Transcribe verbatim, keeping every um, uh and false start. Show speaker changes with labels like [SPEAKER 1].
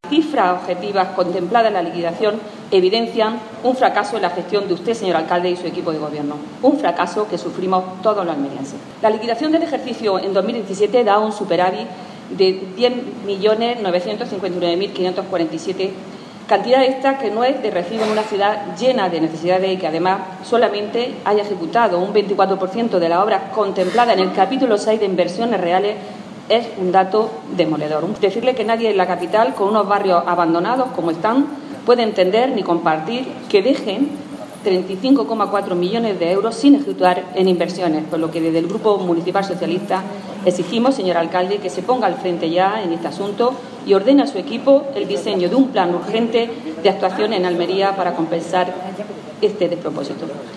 [SPEAKER 1] Cifras objetivas contempladas en la liquidación evidencian un fracaso en la gestión de usted, señor alcalde, y su equipo de gobierno. Un fracaso que sufrimos todos los almerienses. La liquidación del ejercicio en dos mil diecisiete da un superávit de diez millones novecientos cincuenta y nueve mil quinientos cuarenta y siete, cantidad esta que no es de recibo en una ciudad llena de necesidades y que además solamente haya ejecutado un veinticuatro por ciento de las obras contempladas en el capítulo seis de inversiones reales es un dato demoledor. Decirle que nadie en la capital, con unos barrios abandonados como están, puede entender ni compartir que dejen treinta y cinco coma cuatro millones de euros sin ejecutar en inversiones, por lo que desde el Grupo Municipal Socialista exigimos, señor alcalde, que se ponga al frente ya en este asunto y ordene a su equipo el diseño de un plan urgente de actuación en Almería para compensar este despropósito.